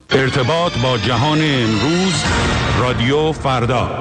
ارتباط با جهان امروز، رادیو فردا.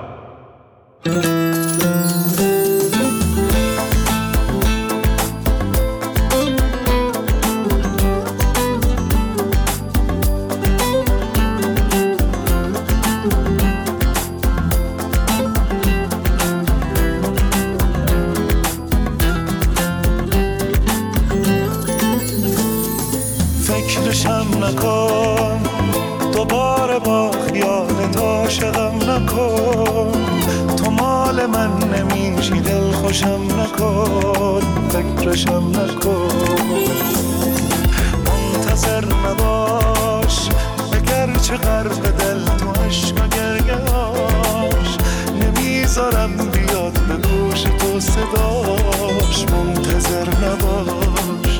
فکرشم نکن دوباره با خیالت عاشقم نکن، تو مال من نمیشی دل خوشم نکن، فکرشم نکن. منتظر نباش اگرچه غرق دل تو عشق و گریه‌اش، نمیذارم بیاد به گوش تو صداش، منتظر نباش.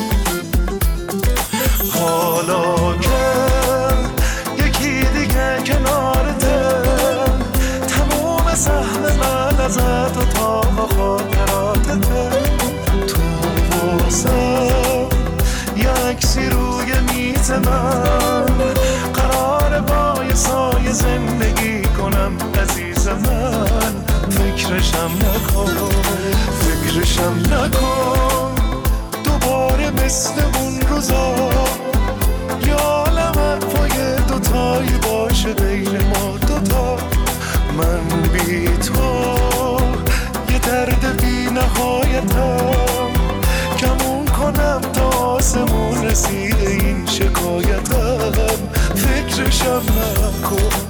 حالا که یکی دیگه کنارته، تموم سهم من ازت و تا خاطراتته، تو واسم یه عکسی روی میز من، قراره با یه سایه زندگی کنم عزیز من، فکرشم نکن، فکرشم نکن. دوباره مثل اون روزا یا عالم پای دوتایی باشه بین ما دوتا، من بی تو یه درد بی نهایتم، کمون کنم تا آسمون رسیده این شکایتم، فکرشم نکن.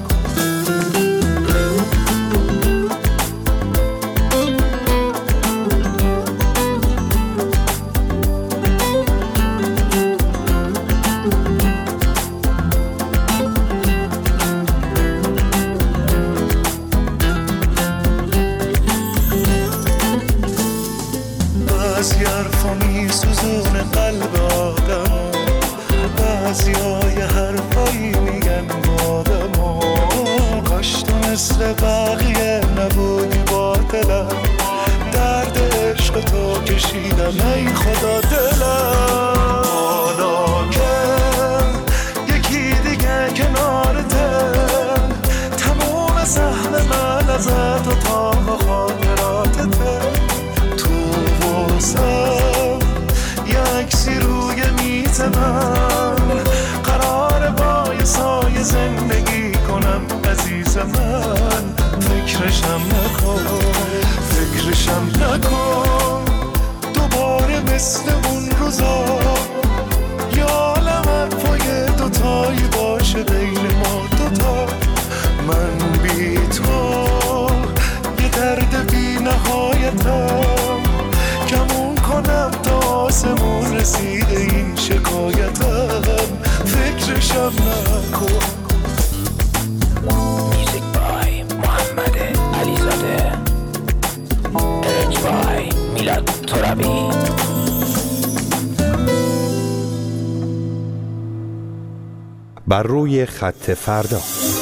بعضی حرفا میسوزونه قلب آدم، بعضیای حرفایی میگن آدم، کاش تو مثل بقیه نبودی با دلم، درد عشق تو کشیدم ای خدا دلم. حالا که یکی دیگه کنارته، تموم سهم من ازت و تا خاطراتته، یه عکسی روی میز من، قراره با یه سایه زندگی کنم عزیز من، فکرشم نکن، فکرشم نکن. دوباره مثل اون روزا یا عالم پای دوتایی باشه بین ما دوتا، من بی تو یه درد بی نهایتم، کمون کنم تا آسمون رسیده این شکایتم، فکرشم نکن. موزیک بای محمد علیزاده، ارنج بای میلاد ترابی. بر روی خط فردا.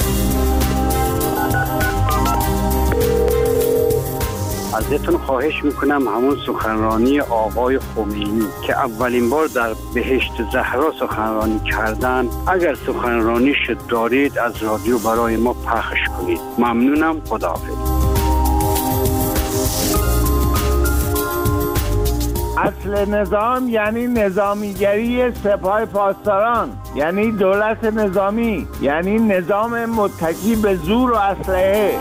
ازتون خواهش میکنم همون سخنرانی آقای خمینی که اولین بار در بهشت زهرا سخنرانی کردن، اگر سخنرانیش دارید از رادیو برای ما پخش کنید. ممنونم. خداحافظ. اصل نظام یعنی نظامیگری سپاه پاسداران، یعنی دولت نظامی، یعنی نظام متکی به زور و اسلحه.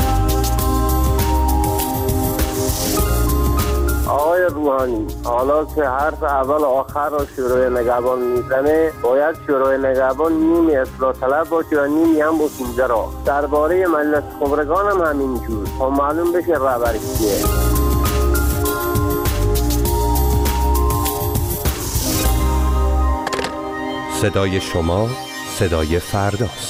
آقای روحانی، حالا که حرف اول و آخر را شورای نگهبان میزنه، باید شورای نگهبان نیمی اصلاح طلب باشه و نیمی هم اصولگرا. درباره مجلس خبرگان هم همینجور، تا معلوم بشه رهبری کیه. صدای شما صدای فرداست.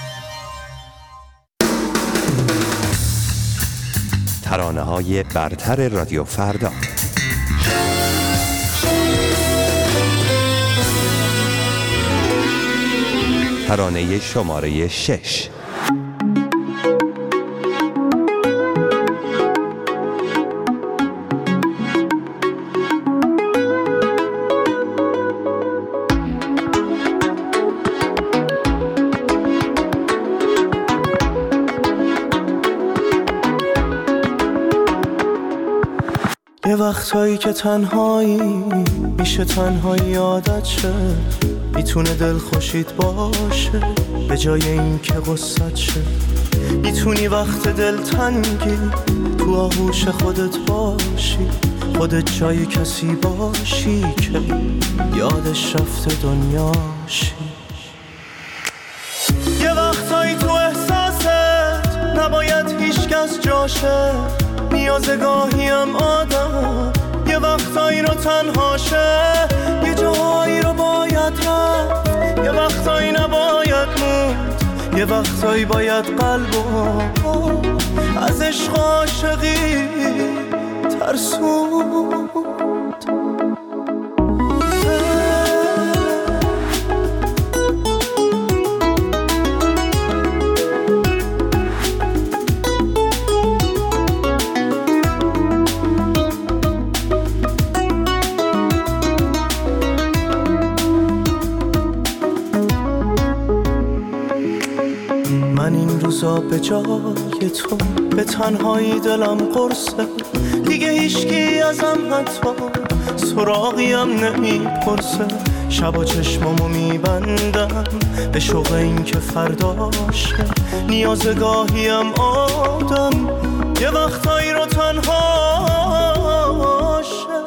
ترانه‌های برتر رادیو فردا. ترانه شماره 6. یه وقتایی که تنهایی میشه تنهایی عادت شه، میتونه دل خوشید باشه به جای این که غصت شه. میتونی وقت دل تنگی تو آغوش خودت باشی، خودت جای کسی باشی که یادش رفته دنیاشی. یه وقتایی تو احساست نباید هیچ کس جاشه، نیازه گاهیم آدم یه وقتایی رو تنهاشه، یه جاهایی رو باید رفت، یه وقتایی نباید موند، یه وقتایی باید قلبو از عشق عاشقی ترسوند. من این روزا به جای تو به تنهایی دلم قرصه، دیگه هیچکی ازم حتی سراغیم نمیپرسه. شبا چشمامو میبندم به شوق این که فرداشه، نیازه گاهیم آدم یه وقتایی رو تنهاشه.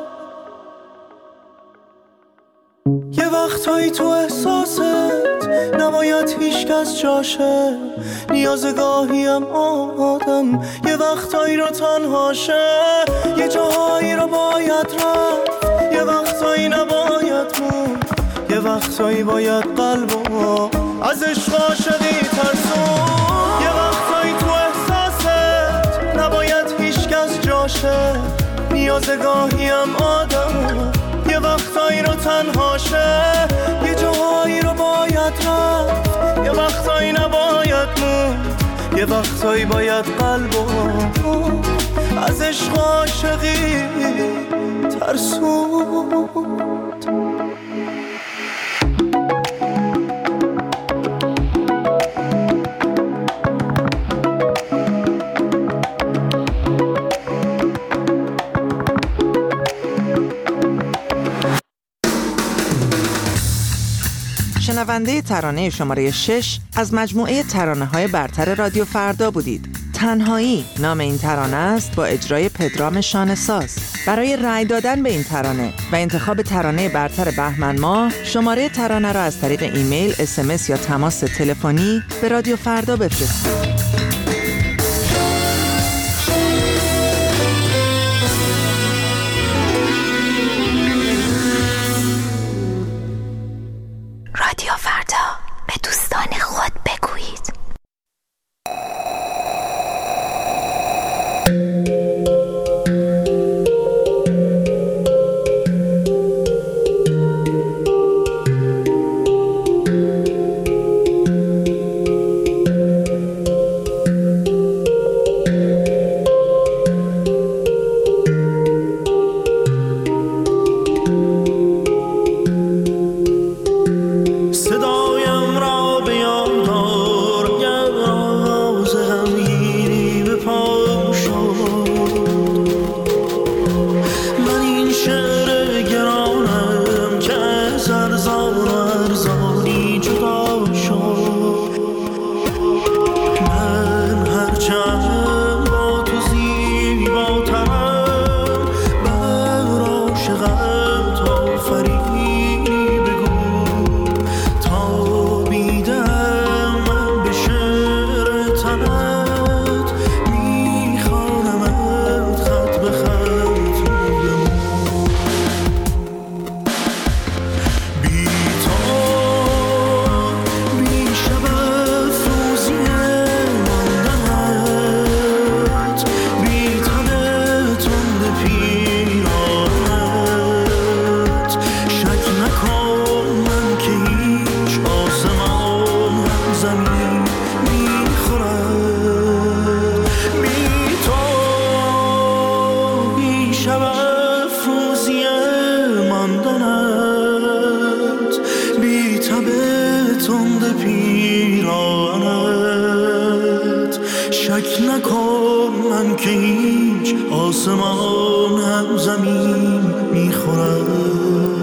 یه وقتایی تو احساست نباید هیچ کس جاشه، نیازه گاهیم آدم یه وقتایی رو تنهاشه، یه جاهایی رو باید رفت، یه وقتایی نباید موند، یه وقتایی باید قلبو از عشق عاشقی ترسون. یه وقتایی تو احساست نباید هیچ کس جاشه، نیازه گاهیم آدم یه وقتایی رو تنهاشه، یه جاهایی رو باید رفت، یه وقتایی نباید موند، یه وقتایی باید قلبو از عشق عاشقی ترسوند. شنونده ترانه شماره 6 از مجموعه ترانه‌های برتر رادیو فردا بودید. تنهایی نام این ترانه است با اجرای پدرام شانه‌ساز. برای رأی دادن به این ترانه و انتخاب ترانه برتر بهمن ماه، شماره ترانه را از طریق ایمیل، SMS یا تماس تلفنی به رادیو فردا بفرستید. رادیو فردا، به دوستان خود بگویید. شک نکن من که هیچ آسمان هم زمین میخورد.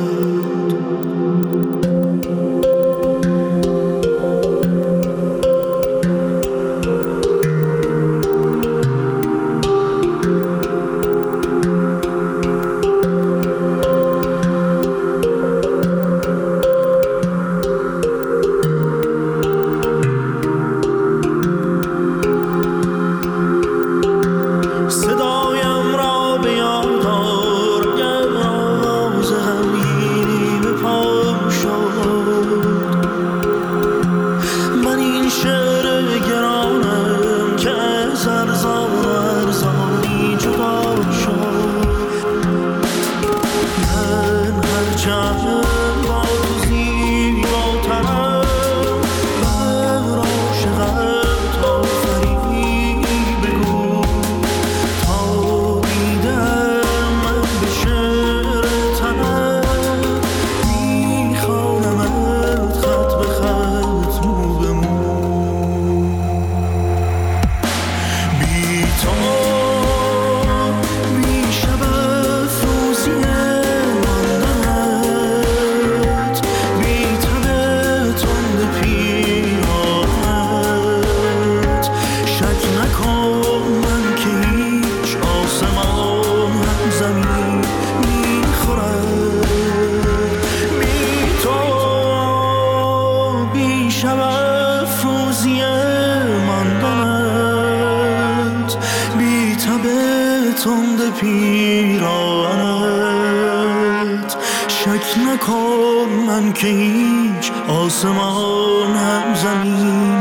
پیرانت شک نکن من که هیچ آسمان هم زمین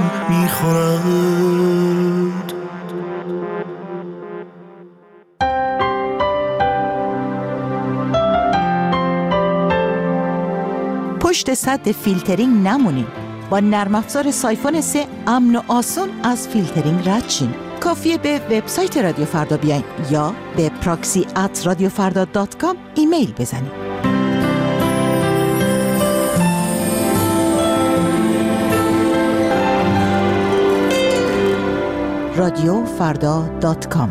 میخورد. پشت سد فیلترینگ نمونید. با نرم افزار سایفون 3 امن و آسان از فیلترینگ رد شین. کافیه به وبسایت رادیو فردا بیاین یا به proxy@radiofarda.com ایمیل بزنید. radiofarda.com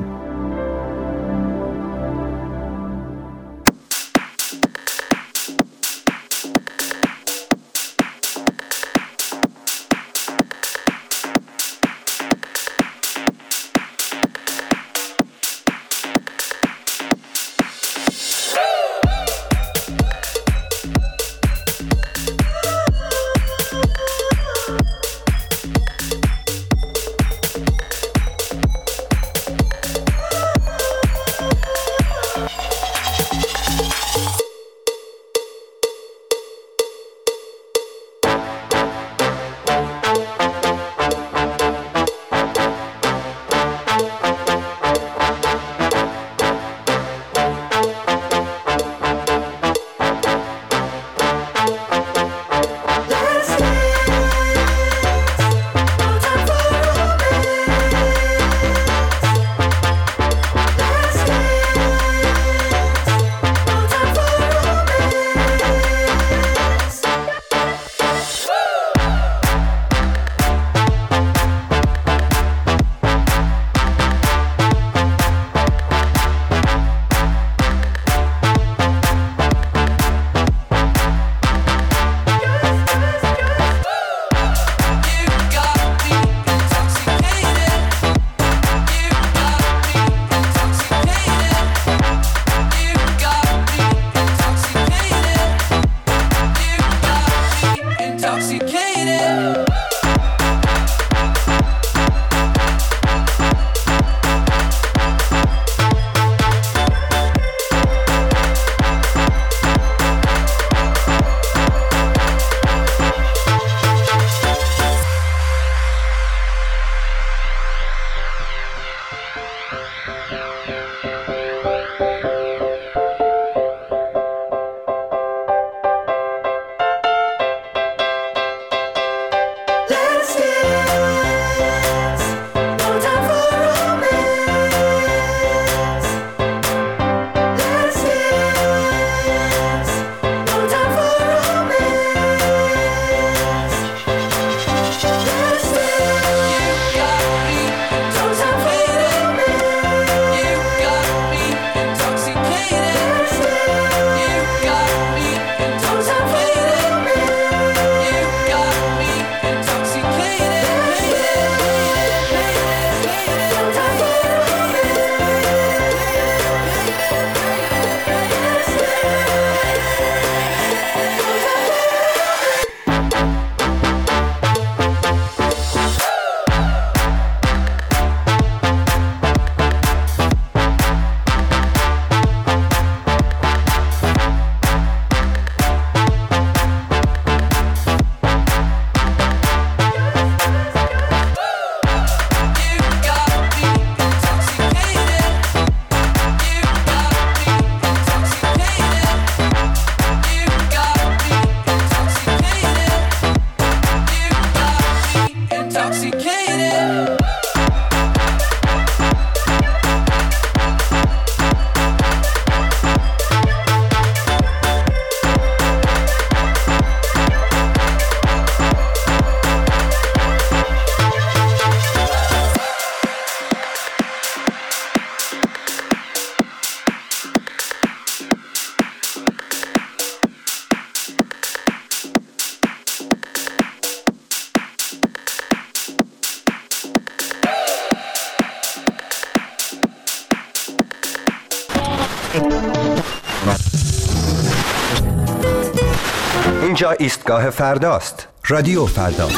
اینجا ایستگاه فرداست. رادیو فردا.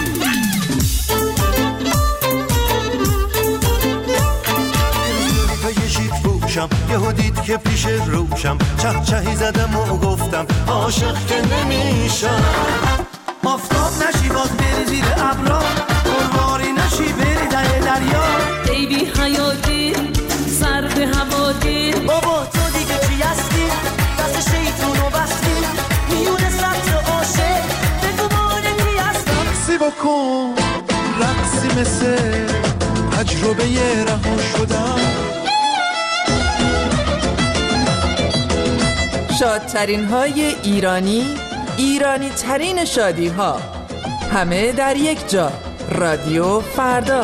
یهو دید که پیش روشم چهی زدم و گفتم عاشق که نمیشم. آفتاب نشی باز بری زیر ابرا، قرواری نشی بری ته دریا. ای بی حیاتی سر به هوا دیر، بابا تو دیگه چی هستی؟ دست شیطونو بستی میونه سطر عاشق، بگو مانه کی هستم. سی بکن رقصی مثل تجربه رها شدم. شادترین های ایرانی ترین شادی ها، همه در یک جا. رادیو فردا.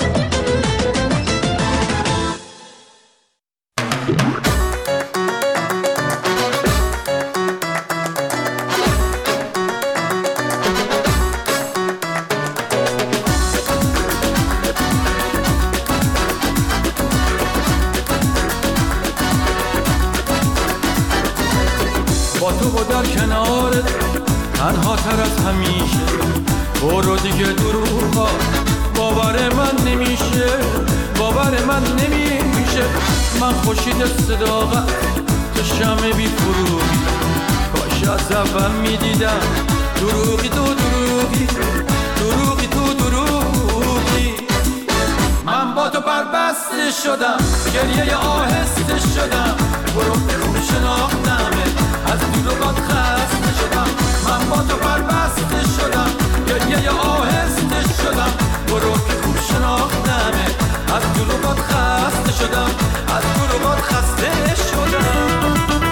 با تو و در کنارت تنها تر از همیشه، برو دیگه دروغا باور من نمیشه، باور من نمیشه. من خورشید صداقت تو شمع بی فروغی، کاش از اول میدیدم دروغی تو دروغی، دروغی تو دروغی. من با تو بربسته شدم، گریه آهسته شدم، برو بخون شناختمه، از دروغات خسته شدم. من با تو بربسته شدم، گریه آهسته شدم، برو که خوب شناختمه، از دروغات خسته شدم، از دروغات خسته شدم.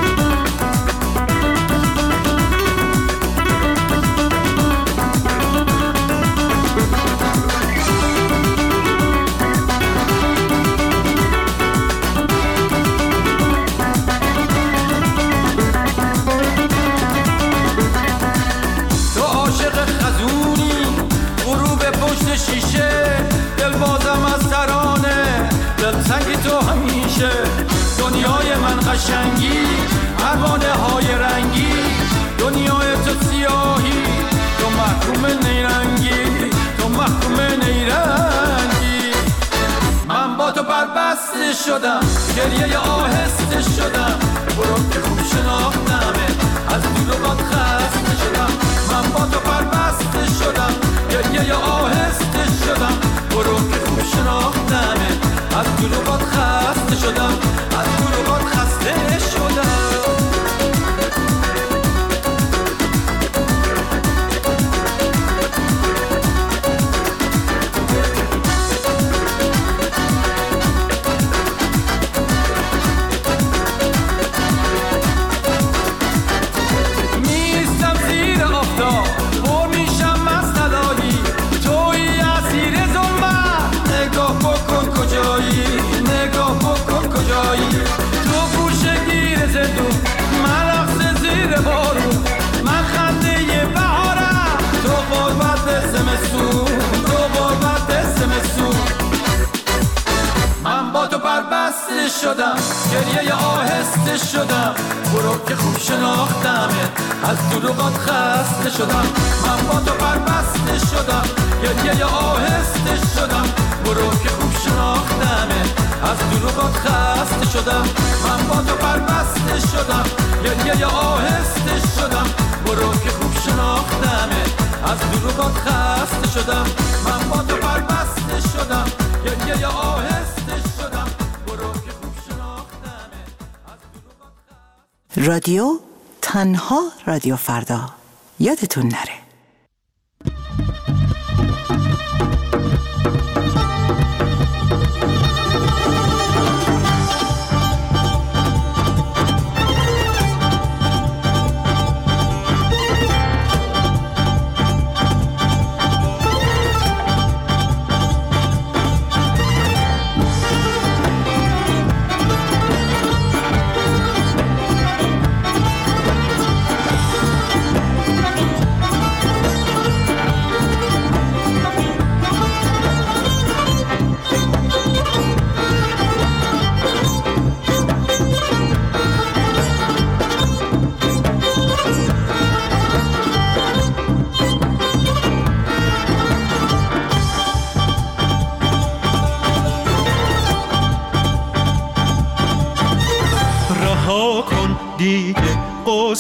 شیشه دل بازم از ترانه، دل سنگی تو همیشه. دنیای من قشنگی، پروانه های رنگی، دنیای تو سیاهی، تو محکوم نیرنگی، تو محکوم نیرنگی. من با تو بربسته شدم، گریه آهسته شدم، برو که خوب شناختمه، از دروغات خسته شدم. من با تو بربسته شدم، گریه آهسته شدم، برو که خوب شناختمه، از دروغات خسته شدم، از دروغات خسته شدم. شدم، گریه آهسته شدم، برو که خوب شناختمه، از دروغات خسته شدم. من با تو بربسته شدم، گریه آهسته شدم، برو که خوب شناختمه، از دروغات خسته شدم. من با تو بربسته شدم، گریه آهسته شدم، برو که خوب شناختمه، از دروغات خسته شدم. من با تو بربسته شدم، گریه آهسته شدم، برو که خوب شناختمه، از دروغات. رادیو تنها رادیو فردا، یادتون نره.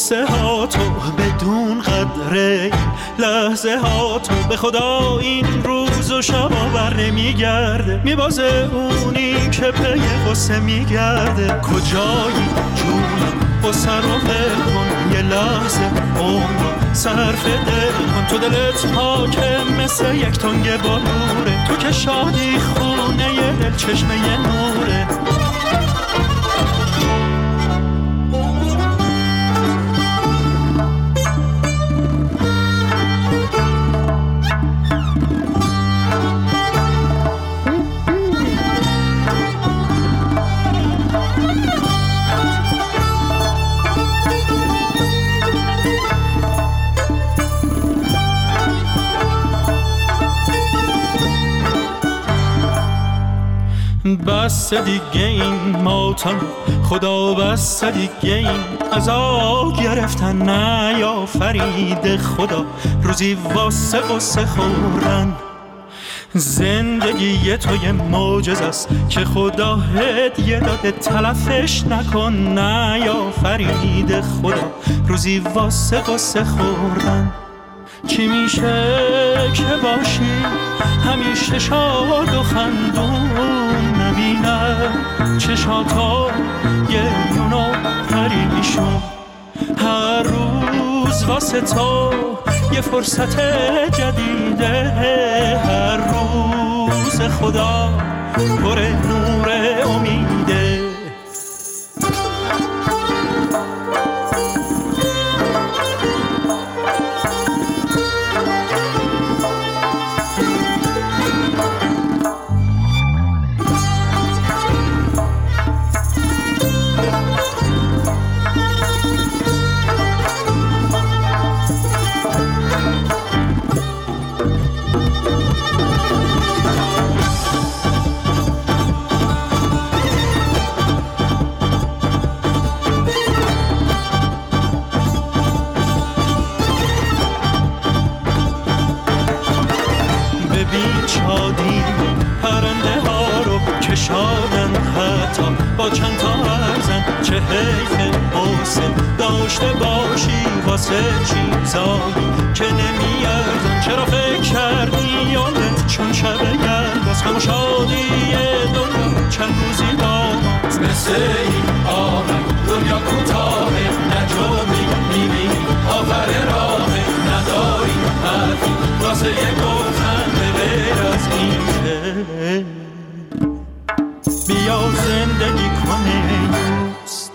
قصه ها تو بدون قدره، لحظه ها تو به خدا این روز و شب بر نمیگرده، میبازه اونی که پی قصه میگرده. کجایی جونم قصه رو ول کن، یه لحظه عمر صرف دل کن. تو دلت پاکه مثل یک تنگ بلوره، تو که شادی خونه ی دل چشمه ی نوره. بس دیگه این ماتم خدا، بس دیگه این عذاب گرفتن نیافرید خدا، روزی واسه قصه خوردن. زندگی تو یه معجزه است که خدا هدیه داده، تلفش نکن نیافرید خدا، روزی واسه قصه خوردن. چی میشه که باشی همیشه شاد و خندون، نبینم چشاتا گریون و پریشون، هر روز واسه تو یه فرصت جدیده، هر روز خدا پر نور امیده. با چند تا ارزن چه حیف حسن داشته باشی واسه چیزایی که نمیارزن. چرا فکر کردی یادت چون شب گرد از غم و شادی دنیا چند روزی داماز، مثل این آهنگ دنیا کوتاه نجومی میبینی آخر راه، نداری حرفی واسه یه گفتن به غیر از این بیا زندگی کنه دوست.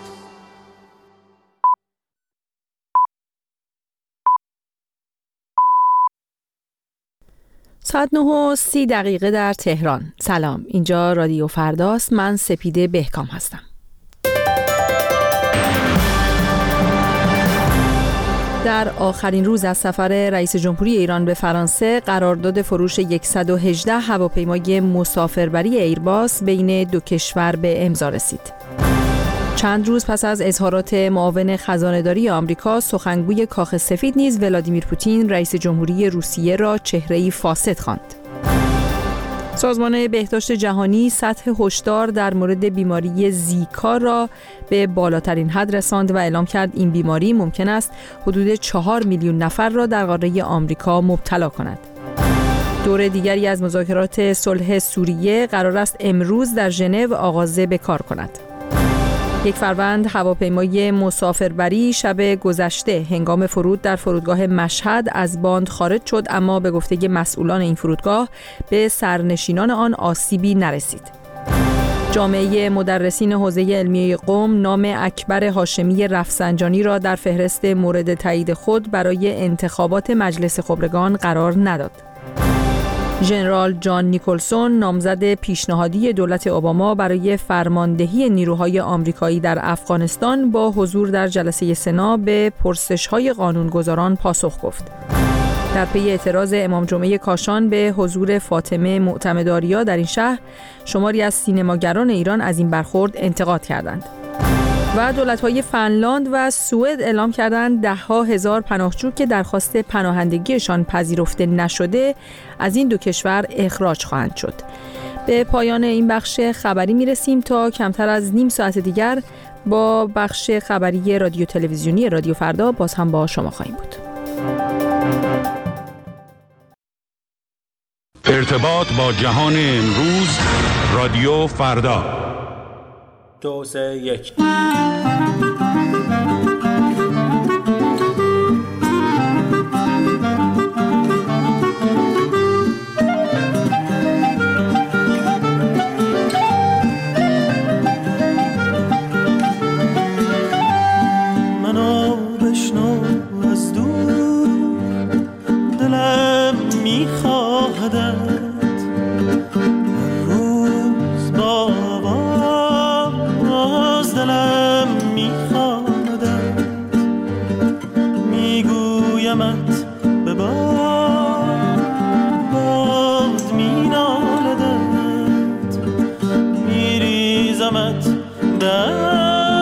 ساعت 9:30 در تهران. سلام، اینجا رادیو فرداست. من سپیده بهکام هستم. در آخرین روز از سفر رئیس جمهوری ایران به فرانسه، قرارداد فروش 118 هواپیمای مسافربری ایرباس بین دو کشور به امضا رسید. چند روز پس از اظهارات معاون خزانه‌داری آمریکا، سخنگوی کاخ سفید نیز ولادیمیر پوتین رئیس جمهوری روسیه را چهره‌ای فاسد خواند. سازمان بهداشت جهانی سطح هشدار در مورد بیماری زیکا را به بالاترین حد رساند و اعلام کرد این بیماری ممکن است حدود 4 میلیون نفر را در قاره آمریکا مبتلا کند. دور دیگری از مذاکرات صلح سوریه قرار است امروز در ژنو آغاز به کار کند. 1 فروند هواپیمای مسافربری شب گذشته هنگام فرود در فرودگاه مشهد از باند خارج شد، اما به گفته مسئولان این فرودگاه به سرنشینان آن آسیبی نرسید. جامعه مدرسین حوزه علمیه قم نام اکبر هاشمی رفسنجانی را در فهرست مورد تایید خود برای انتخابات مجلس خبرگان قرار نداد. ژنرال جان نیکلسون نامزد پیشنهادی دولت اوباما برای فرماندهی نیروهای آمریکایی در افغانستان با حضور در جلسه سنا به پرسش‌های قانونگذاران پاسخ گفت. در پی اعتراض امام جمعه کاشان به حضور فاطمه معتمدآریا در این شهر، شماری از سینماگران ایران از این برخورد انتقاد کردند. و دولت‌های فنلاند و سوئد اعلام کردند 10,000 هزار پناهجو که درخواست پناهندگیشان پذیرفته نشده از این دو کشور اخراج خواهند شد. به پایان این بخش خبری میرسیم. تا کمتر از نیم ساعت دیگر با بخش خبری رادیو تلویزیونی رادیو فردا باز هم با شما خواهیم بود. ارتباط با جهان امروز رادیو فردا 2-3-1 منو بشنو از دور دلم میخواهدت هر روز با آواز دلم میخواهدت میگویمت به باد مینالدت میریزمت در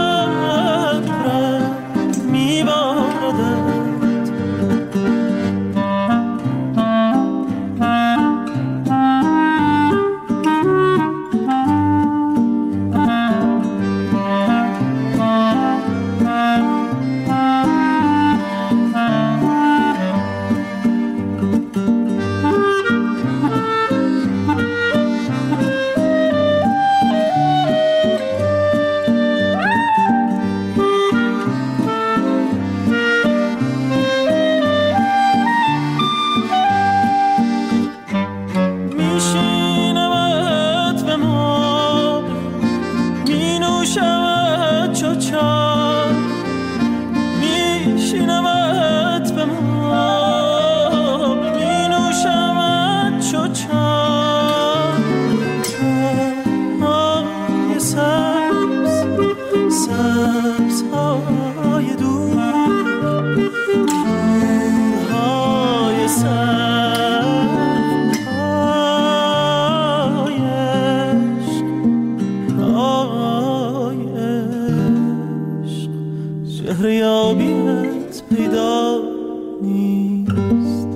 شهریابیت پیدا نیست.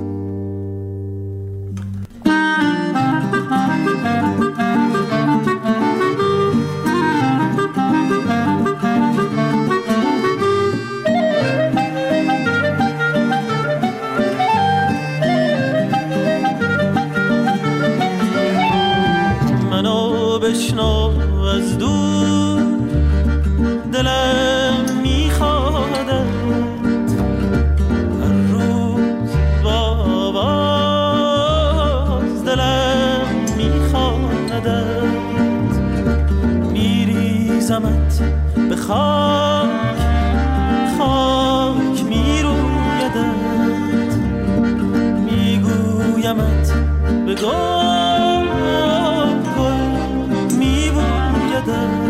منو بشنو از دور دلم میخوادت هر روز با آواز دلم میخوادت میریزمت به خاک خاک میرویدت میگویمت به گل گل میبویدت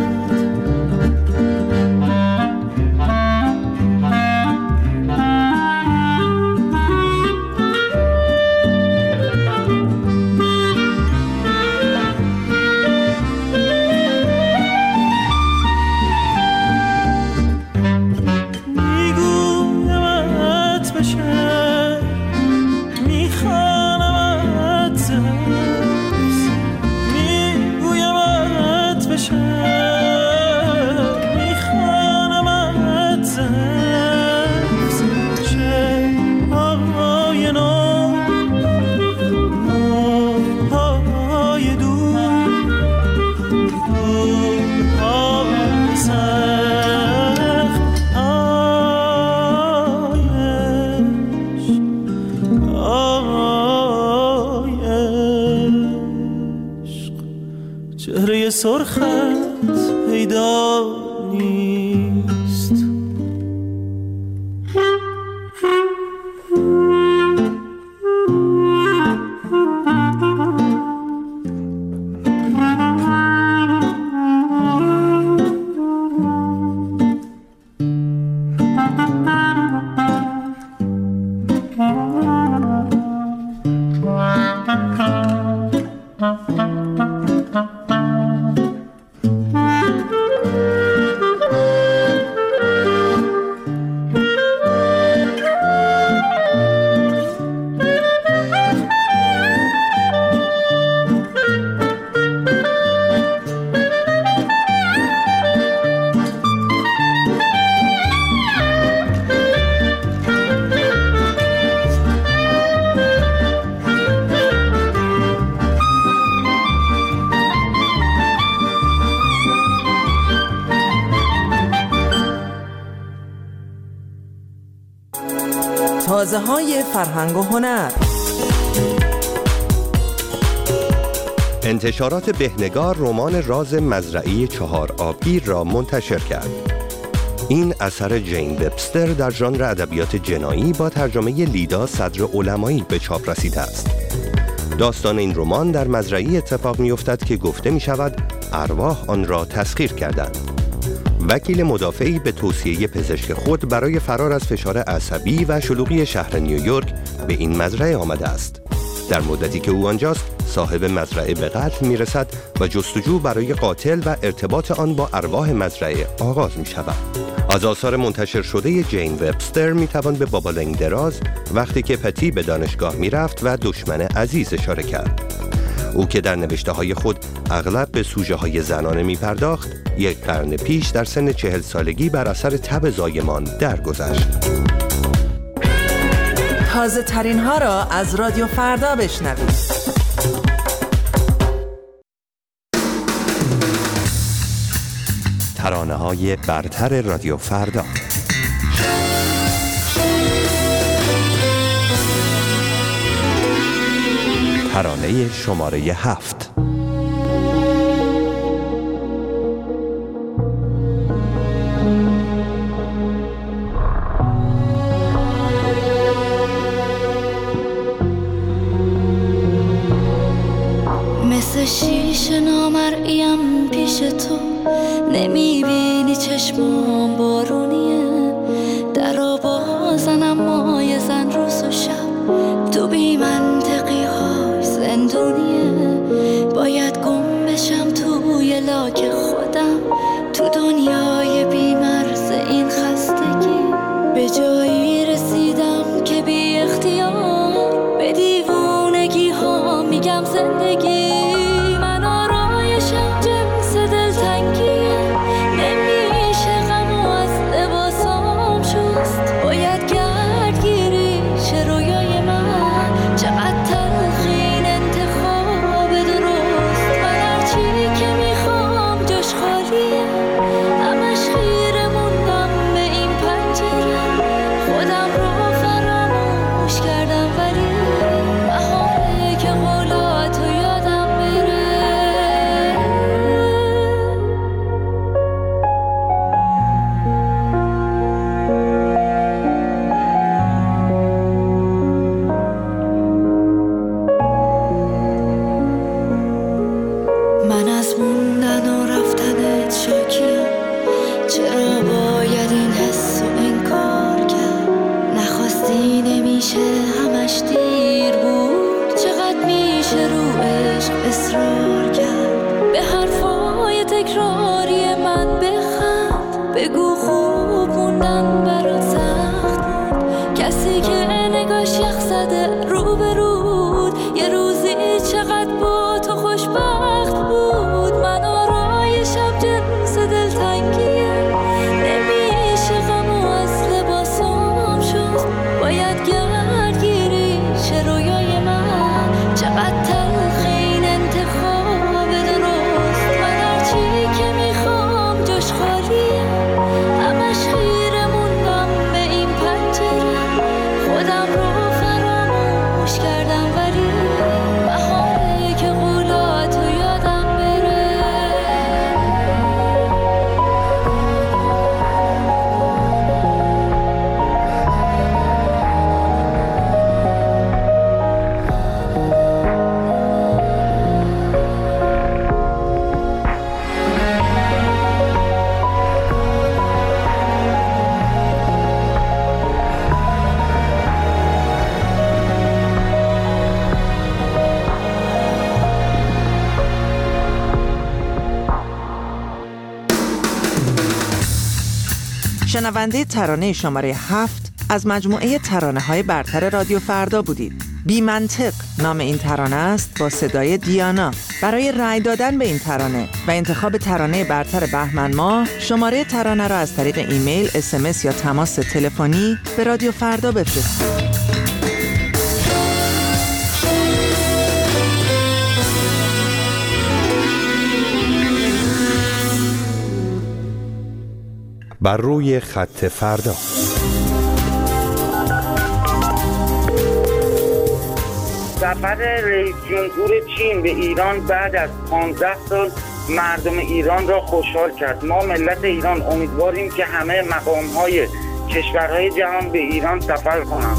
چهره سرخت پیدا نیست. آوازه‌های فرهنگ و هنر. انتشارات بهنگار رمان راز مزرعه 4 آبگیر را منتشر کرد. این اثر جین وبستر در ژانر ادبیات جنایی با ترجمه لیدا صدر علمایی به چاپ رسیده است. داستان این رمان در مزرعه‌ای اتفاق می‌افتد که گفته می‌شود ارواح آن را تسخیر کردند. وکیل مدافعی به توصیه پزشک خود برای فرار از فشار عصبی و شلوغی شهر نیویورک به این مزرعه آمده است. در مدتی که او آنجاست، صاحب مزرعه به قتل می‌رسد و جستجو برای قاتل و ارتباط آن با ارواح مزرعه آغاز می‌شود. از آثار منتشر شده جین وبستر می‌توان به بابا لنگ دراز، وقتی که پتی به دانشگاه می‌رفت و دشمن عزیز اشاره کرد. او که در نوشته‌های خود اغلب به سوژه‌های زنانه می‌پرداخت، یک قرن پیش در سن 40 سالگی بر اثر تب زایمان درگذشت. تازه ترین ها را از رادیو فردا بشنوید. ترانه‌های برتر رادیو فردا. ترانه شماره 7. مثل شیشه نامرئیم پیش تو، نمیبینی چشمام بارونیه، درا بازنم مای زن روز و شب، تو بی منطقی های زندونیه، باید گم بشم توی لاک خودم، تو دنیای بی مرز این خستگی، به جایی رسیدم که بی اختیار به دیوونگی ها میگم زندگی. من آرایشم جنس دلتنگیه، نمیشه غمو از لباسام شست، باید گردگیری شه رویای من، چقدر تلخین انتخاب درست، من هرچی که میخوام جاش خالیه، همش خیره موندم به این پنجره، خودم رو فراموش کردم ولی بهاره که قولاتو یادم بره. من از موندن و رفتنت شاکیم، چرا باید این حس و انکار کرد، نخواستی نمیشه همش دیر بود، چقدر میشه رو عشق اصرار کرد، به حرفای تکراری من بخند، بگو خوب موندن برات سخت بود، کسی که نگاش یخ زده رو به رود، یه روزی چقدر با تو خوشبخت بود. من آرایشم جنس دلتنگیه، نمیشه غمو از لباسام شست، باید گردگیری شه رویای من، چقدر تلخین انتخاب درست، من هرچی که میخوام جاش خالیه، همش خیره موندم به این پنجره، خودم رو فراموش کردم ولی بهاره که قولاتو یادم بره. شنونده ترانه شماره 7 از مجموعه ترانه‌های برتر رادیو فردا بودید. بی منطق نام این ترانه است با صدای دیانا. برای رأی دادن به این ترانه و انتخاب ترانه برتر بهمن ماه، شماره ترانه را از طریق ایمیل، SMS یا تماس تلفنی به رادیو فردا بفرستید. بر روی خط فردا. سفر رئیس جمهور چین به ایران بعد از 15 سال مردم ایران را خوشحال کرد. ما ملت ایران امیدواریم که همه مقام‌های کشورهای جهان به ایران سفر کنند.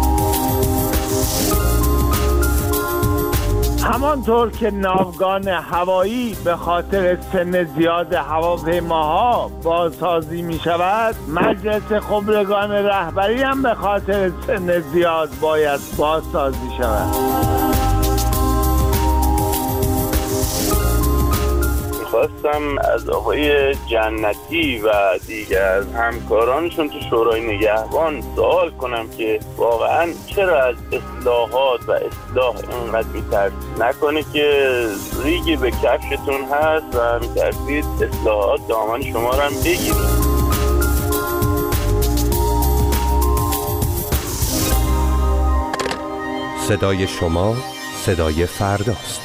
همانطور که ناوگان هوایی به خاطر سن زیاد هواپیماها بازسازی می شود، مجلس خبرگان رهبری هم به خاطر سن زیاد باید بازسازی شود. خواستم از آقای جنتی و دیگر همکارانشون تو شورای نگهبان سوال کنم که واقعا چرا از اصلاحات و اصلاح اینقدر می‌ترسید؟ نکنه که ریگی به کفشتون هست و می‌ترسید اصلاحات دامن شما رو هم بگیرید. صدای شما صدای فرداست.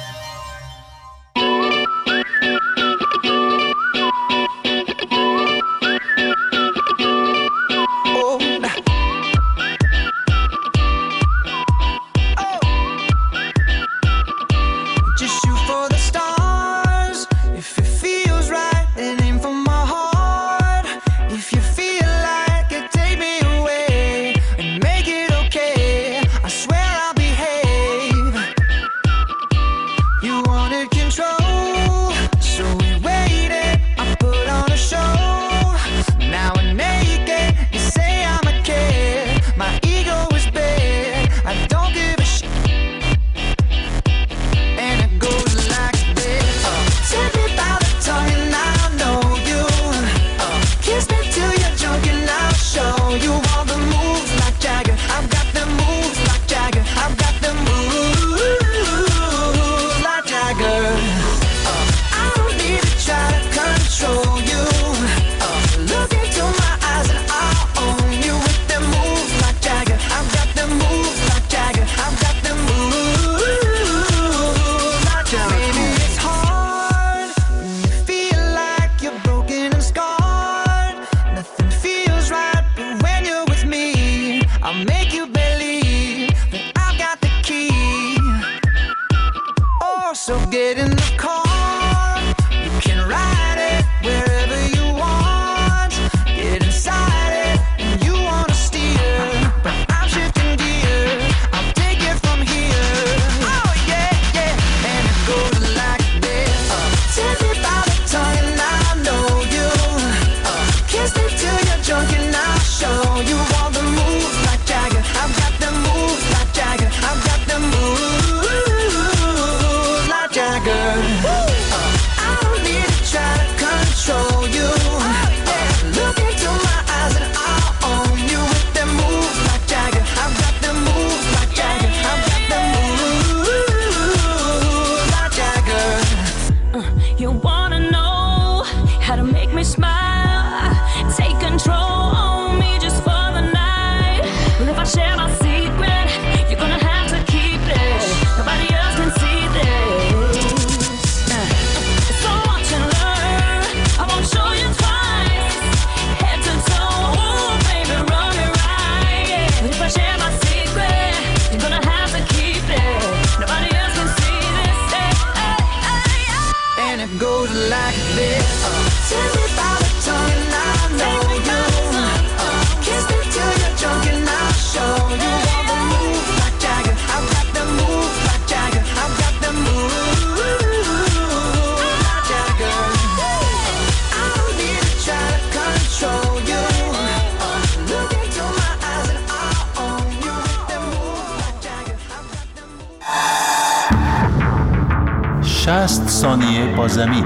ثانیه با زمین.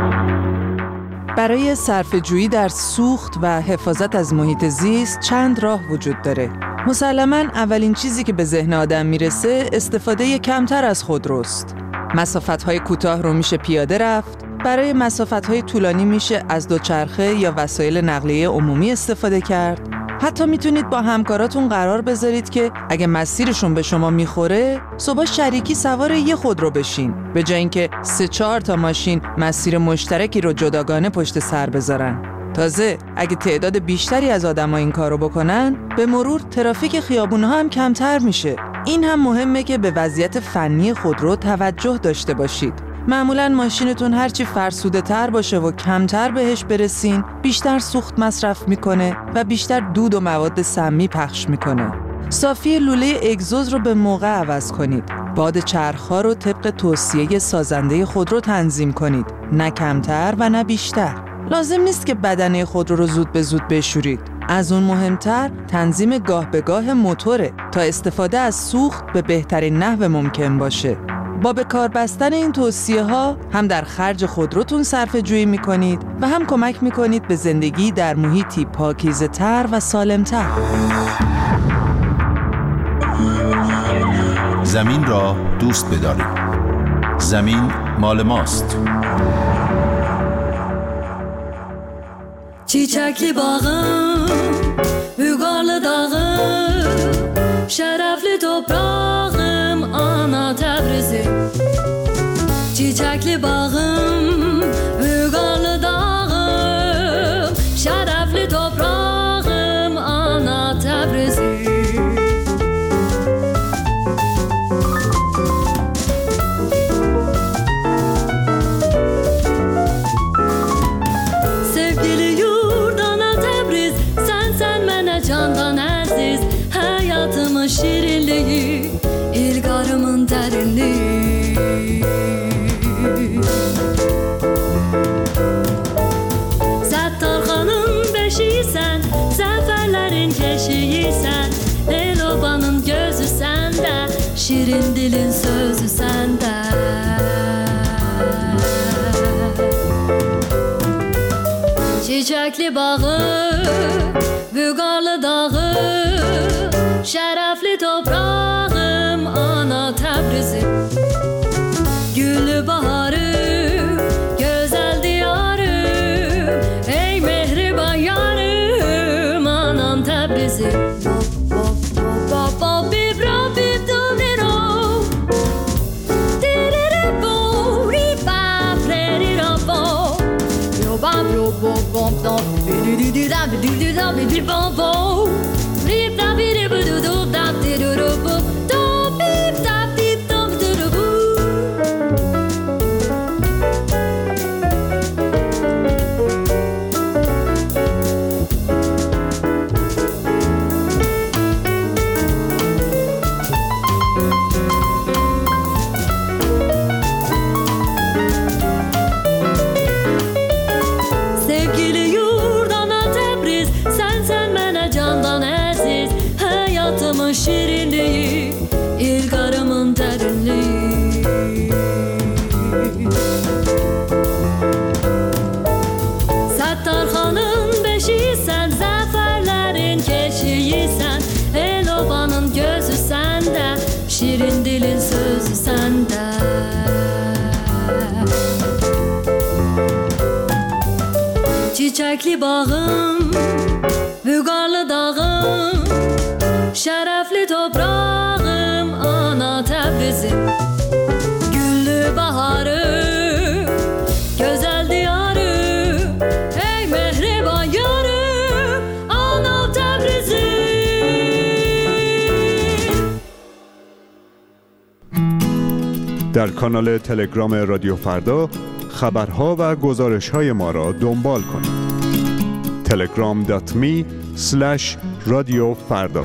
برای صرفه‌جویی در سوخت و حفاظت از محیط زیست چند راه وجود داره. مسلماً اولین چیزی که به ذهن آدم میرسه استفاده کمتر از خودروست. مسافت‌های کوتاه رو میشه پیاده رفت. برای مسافت‌های طولانی میشه از دوچرخه یا وسایل نقلیه عمومی استفاده کرد. حتی میتونید با همکاراتون قرار بذارید که اگه مسیرشون به شما میخوره صبح شریکی سوار یه خودرو بشین، به جای اینکه 3-4 تا ماشین مسیر مشترکی رو جداگانه پشت سر بذارن. تازه اگه تعداد بیشتری از آدم‌ها این کارو بکنن، به مرور ترافیک خیابون‌ها هم کمتر میشه. این هم مهمه که به وضعیت فنی خودرو توجه داشته باشید. معمولاً ماشینتون هرچی فرسوده تر باشه و کمتر بهش برسین، بیشتر سوخت مصرف میکنه و بیشتر دود و مواد سمی پخش میکنه. صافی لوله اگزوز رو به موقع عوض کنید. باد چرخ‌ها رو طبق توصیه سازنده خودرو تنظیم کنید، نه کمتر و نه بیشتر. لازم نیست که بدنه خودرو رو زود به زود بشورید. از اون مهمتر تنظیم گاه به گاه موتوره تا استفاده از سوخت به بهترین نحو ممکن باشه. با به کار بستن این توصیه ها هم در خرج خودروتون صرفه جویی میکنید و هم کمک میکنید به زندگی در محیطی پاکیزه تر و سالم تر. زمین را دوست بدارید. زمین مال ماست. Çiçekli bağım, Bügarlı dağım, şerefli toprağım, ana Tebrizim. Çiçekli bağım, Bügarlı dağım, şerefli toprağım, ana Tebrizim. Şirinliği, ilgarımın derinliği. Settarxanın beşiysen, zaferlerin keşiysen, Elobanın gözü sende, şirin dilin sözü sende. Çiçekli bağı, Bügarlı dağı, şerefli toprağım, ana Tebrizim. Güllü baharım, güzel diyarım, ey mehriban yarım, anam Tebrizim. Şirinliği, ilgarımın derinliği. Settarxanın beşiysen, zaferlerin keşiysen, Elobanın gözü sende, şirin dilin sözü sende. Çiçekli bağım, Bügarlı dağım, şerefli toprağım, ana Tebrizim. Güllü baharım, güzel diyarım, ey mehriban yarım, ana Tebrizim. در کانال تلگرام رادیو فردا خبرها و گزارش‌های ما را دنبال کنید. telegram.me/رادیو فردا.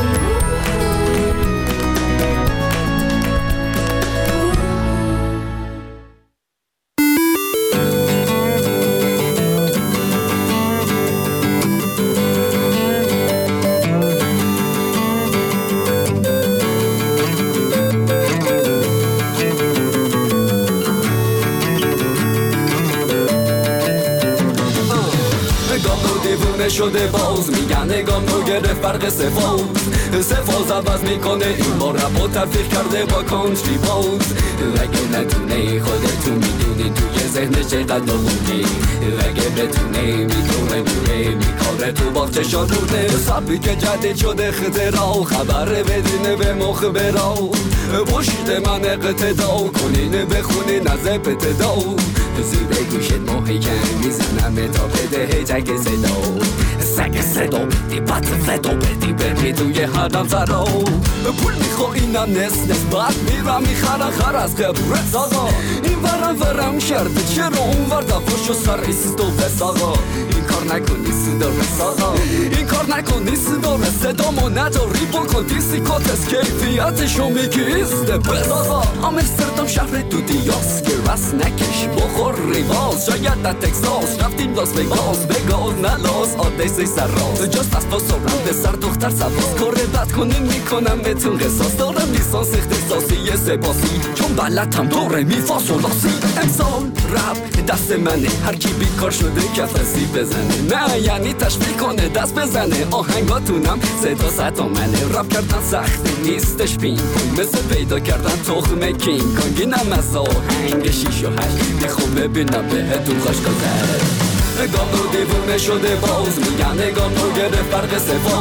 شده باز میگن نگام تو گرفت فرق سفاز عوض میکنه این بار رپ و تفریق کرده با کانتری باز اگه نتونه خودتون میدونی توی ذهن چقدر خوبی اگه بتونه میتونه میره میکاره تو باغچه شادونه سبی که جدید شده اختراع خبر بدینه به مخبرا پشت من اقتدا کنین بخونین از ابتدا زیر گوشت ماهی که میزنم تا بده هیچک صدا سگ صدا بدی بد صدا بدی بری توی هدم سرا پول میخوا اینم نس بعد میرم میخرم خر از قبره ساقا این ورم شرده چرا اون ور دفاش و سر ایست و بساقا این کار نکنی صدا رساقا این کار نکنی صدا رسدامو نداری بکن دیسی کاتس کیفیتشو میگی ایست بساقا آمستردام شهر دودیاس که رس نکش بخور ریواز شاید در تکساس رفتیم لاس وگاس بگاز نلاس آدیسی سر راز جاست از باسارم به سر دختر سواز کار بد کنین میکنم بهتون قصاص دارم لیسانس اختصاصی سپاسی چون بلدم دوره میفاس و لاسی امسال رب دست منه هر کی بیکار شده کفرسی بزنه نه یعنی تشویق کنه دست بزنه آهنگاتونم صدا ستا منه رب کردن سخت نیستش پین کن مثل پیدا کردن تخم کینگ کانگینم از آهنگ 6 و 8 میخوام ببینم بهتون خوش گذره گام رو دیوونه شده باز میگن گام رو گرفت فرق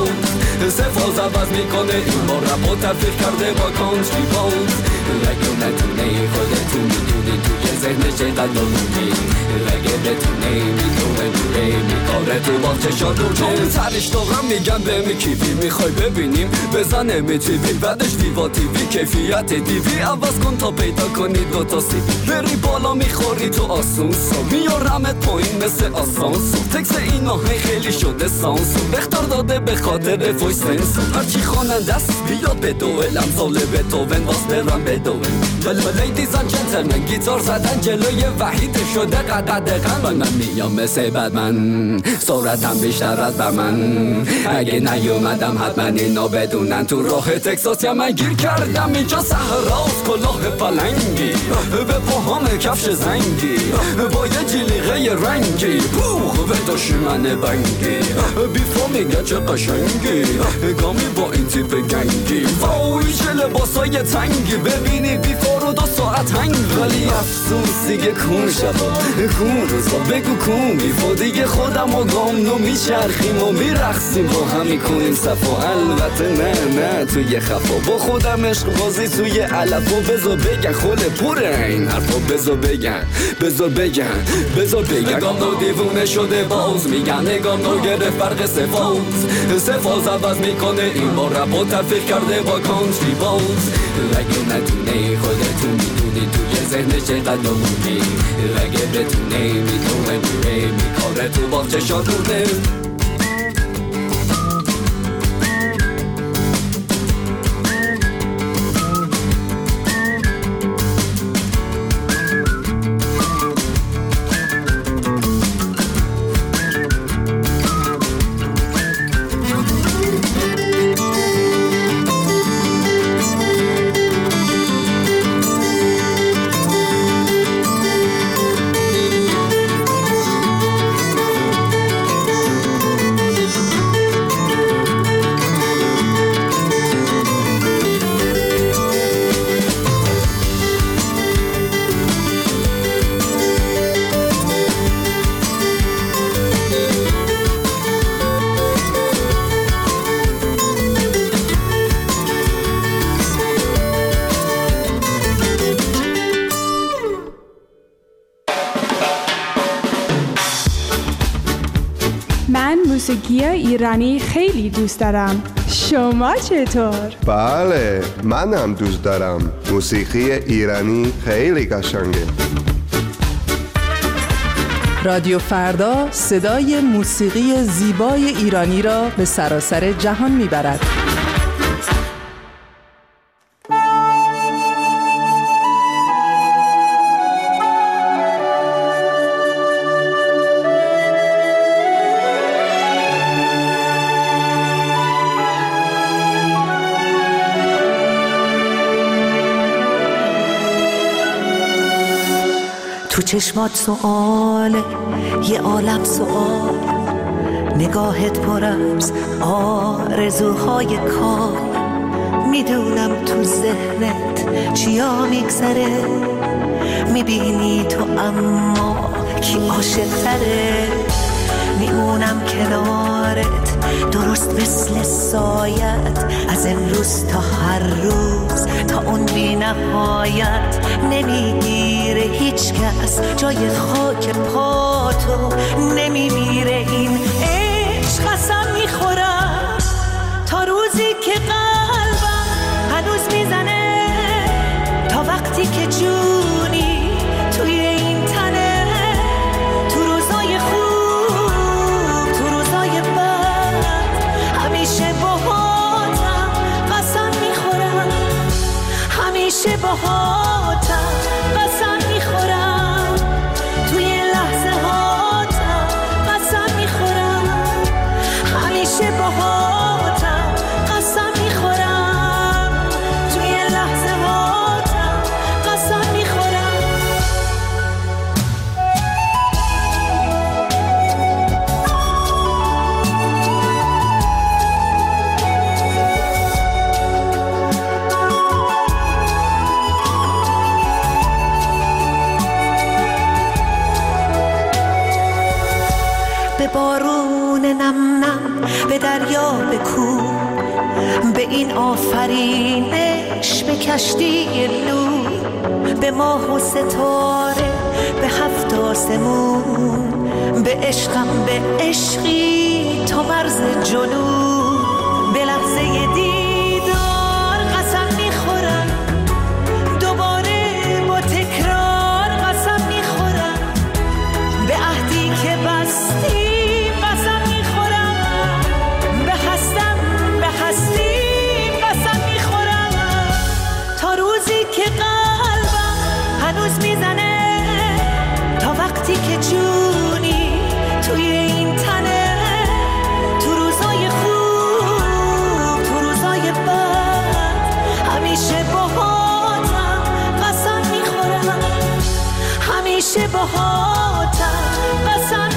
سفاز عوض میکنه این با رپ و تفریق کرده با کانتری باز اگه نتونه خودتون میدونی توی ذهن چقدر دارونی اگه بتونه میتونه دوره میکاره تو باغچه شادونه چون سرش دارم میگن به میکیوی میخوای ببینیم بزنه می تیوی بعدش دیوا تیوی کیفیت دیوی عوض کن تا پیدا کنی دوتا سیوی بری بالا میخوری تو آسونسو میارمت پایین مثل آسانسو تکس این آهنگ خیلی شده سانسو بختار داده به خاطر فویس سنسو هرچی خواننده است بیاد به دوئل امثال بتوون واس برم بدوئل لیدیز اند جنتلمن گیتار زدن جلوی وحید شده قدقن من میام مثل بدمن سرعتم بیشتر از من اگه نیومدم حتما اینا بدونن تو راه تکساسی من گیر کردم اینجا صحراست کلاه پلنگی به پاهام کفش زنگی با یه جلیقه رنگی بوخ به دشمن بنگی بیفا میگه چه قشنگی گامی با این تیپ گنگی وای چه لباسای تنگی ببینی بیفا رو 2 ساعت هنگ ولی افسوس دیگه کون شبا کون روزا بگو کون بیفا دیگه خودم و گام نو میچرخیم و میرخسیم با هم میکنیم صفا البته نه توی خفا با خودم عشق بازی توی علف و بذار بگن خوله پره این حرفا بذار بگن گام نو دیوونه شده باز میگن گام نو گرفت فرق سفاز عوض میکنه این با رپ و تفریق کرده با کانتری باز اگه نتونه خودتون میدونی توی ذهن چقدر دارونی اگه بتونه میتونه میره میکاره تو باغچه شادونه موسیقی ایرانی خیلی دوست دارم. شما چطور؟ بله، منم دوست دارم. موسیقی ایرانی خیلی قشنگه. رادیو فردا صدای موسیقی زیبای ایرانی را به سراسر جهان میبرد. تو چشمات سؤاله، یه عالم سؤال، نگاهت پر از آرزوهای کار، میدونم تو ذهنت دلت چیا میگذره، میبینی تو اما کی عاشق تره. میمونم کنارت درست مثل سایت، از امروز تا هر روز تا اون بی نهایت. نمیگیره هیچ کس جای خاک پاتو، نمیمیره این عشق. قسم میخورم تا روزی که قلبم هنوز میزنه، تا وقتی که جونی توی این تنه. تو روزای خوب تو روزای بد همیشه باهاتم، قسم میخورم همیشه باهاتم، قسم میخورم توی لحظه هاتم، قسم میخورم همیشه باهاتم، قسم میخورم توی لحظه هاتم، قسم میخورم. به بارون نم نم، به دریا به کوه، به این آفرینش، به کشتی نور، به ماه و ستاره، به هفت آسمون، به عشقم به عشقی تا مرز جنون. به لحظه دیدار قسم میخورم، دوباره با تکرار قسم میخورم، به عهدی که بستی که قلبم هنوز میزنه، تا وقتی که جونی توی این تنه. تو روزای خوب تو روزای بد همیشه باهاتم، قسم میخورم همیشه باهاتم، قسم